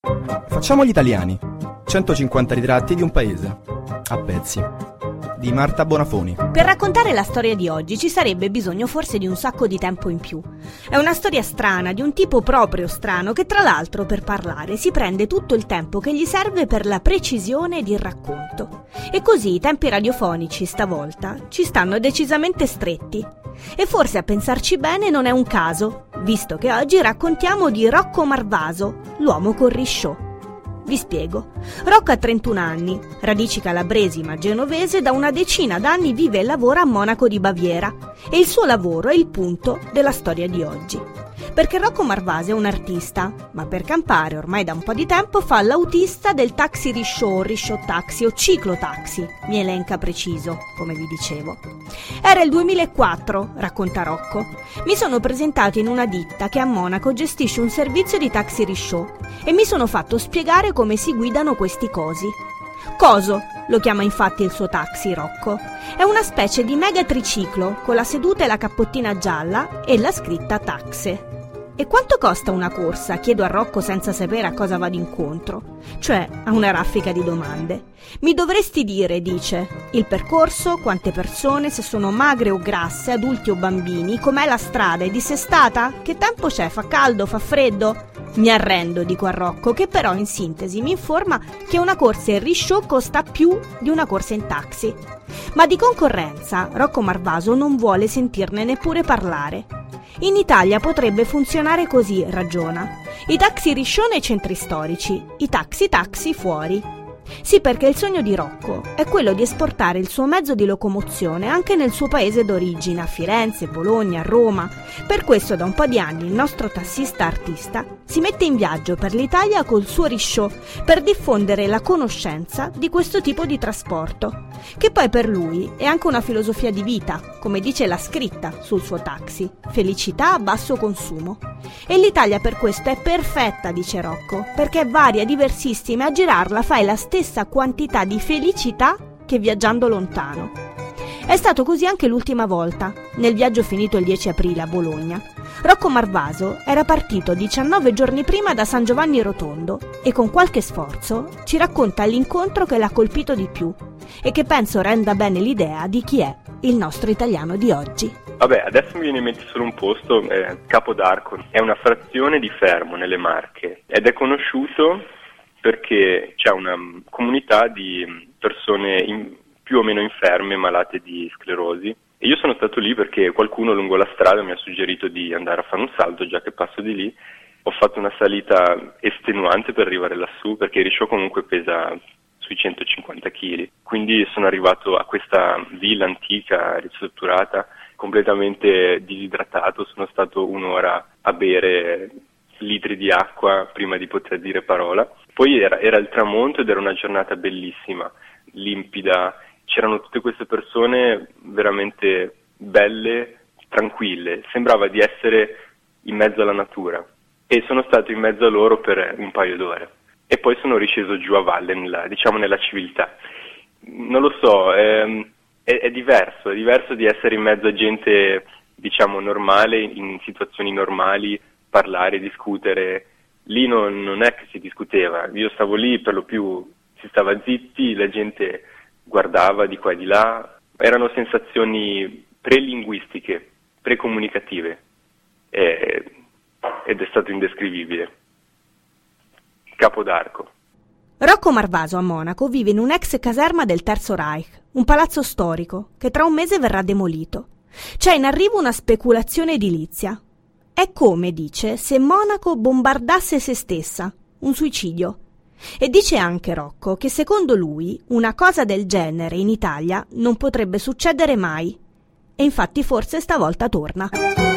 Facciamo gli italiani. 150 ritratti di un paese. A pezzi. Di Marta Bonafoni. Per raccontare la storia di oggi ci sarebbe bisogno forse di un sacco di tempo in più. È una storia strana, di un tipo proprio strano, che tra l'altro per parlare si prende tutto il tempo che gli serve per la precisione del racconto. E così i tempi radiofonici stavolta ci stanno decisamente stretti. E forse a pensarci bene non è un caso, visto che oggi raccontiamo di Rocco Marvaso, l'uomo col risciò. Vi spiego. Rocco ha 31 anni, radici calabresi ma genovese, da una decina d'anni vive e lavora a Monaco di Baviera e il suo lavoro è il punto della storia di oggi. Perché Rocco Marvaso è un artista, ma per campare ormai da un po' di tempo fa l'autista del taxi risciò, risciò taxi o ciclotaxi, mi elenca preciso, come vi dicevo. Era il 2004, racconta Rocco. Mi sono presentato in una ditta che a Monaco gestisce un servizio di taxi risciò e mi sono fatto spiegare come si guidano questi cosi. Coso, lo chiama infatti il suo taxi, Rocco. È una specie di mega triciclo con la seduta e la cappottina gialla e la scritta taxe. E quanto costa una corsa? Chiedo a Rocco senza sapere a cosa vado incontro, cioè a una raffica di domande. Mi dovresti dire, dice, il percorso, quante persone, se sono magre o grasse, adulti o bambini, com'è la strada, è dissestata? Che tempo c'è? Fa caldo? Fa freddo? Mi arrendo, dico a Rocco, che però in sintesi mi informa che una corsa in risciò costa più di una corsa in taxi. Ma di concorrenza Rocco Marvaso non vuole sentirne neppure parlare. In Italia potrebbe funzionare così, ragiona. I taxi risciò nei centri storici, i taxi fuori. Sì, perché il sogno di Rocco è quello di esportare il suo mezzo di locomozione anche nel suo paese d'origine, a Firenze, Bologna, Roma. Per questo da un po' di anni il nostro tassista artista si mette in viaggio per l'Italia col suo risciò per diffondere la conoscenza di questo tipo di trasporto, che poi per lui è anche una filosofia di vita, come dice la scritta sul suo taxi, felicità a basso consumo. E l'Italia per questo è perfetta, dice Rocco, perché è varia, diversissima e a girarla fai la stessa quantità di felicità che viaggiando lontano. È stato così anche l'ultima volta, nel viaggio finito il 10 aprile a Bologna. Rocco Marvaso era partito 19 giorni prima da San Giovanni Rotondo e con qualche sforzo ci racconta l'incontro che l'ha colpito di più e che penso renda bene l'idea di chi è il nostro italiano di oggi. Vabbè, adesso mi viene in mente solo un posto, Capodarco, è una frazione di Fermo nelle Marche ed è conosciuto perché c'è una comunità di persone più o meno inferme, malate di sclerosi. E io sono stato lì perché qualcuno lungo la strada mi ha suggerito di andare a fare un salto, già che passo di lì. Ho fatto una salita estenuante per arrivare lassù, perché il risciò comunque pesa sui 150 kg. Quindi sono arrivato a questa villa antica, ristrutturata, completamente disidratato. Sono stato un'ora a bere litri di acqua prima di poter dire parola. Poi era il tramonto ed era una giornata bellissima, limpida. C'erano tutte queste persone veramente belle, tranquille, sembrava di essere in mezzo alla natura e sono stato in mezzo a loro per un paio d'ore e poi sono risceso giù a valle nella civiltà. Non lo so, è diverso di essere in mezzo a gente normale, in situazioni normali, parlare, discutere. Lì non è che si discuteva, io stavo lì, per lo più si stava zitti, la gente guardava di qua e di là, erano sensazioni prelinguistiche, precomunicative ed è stato indescrivibile. Capodarco. Rocco Marvaso a Monaco vive in un'ex caserma del Terzo Reich, un palazzo storico che tra un mese verrà demolito. C'è in arrivo una speculazione edilizia. È come, dice, se Monaco bombardasse se stessa, un suicidio. E dice anche Rocco che secondo lui una cosa del genere in Italia non potrebbe succedere mai. E infatti forse stavolta torna.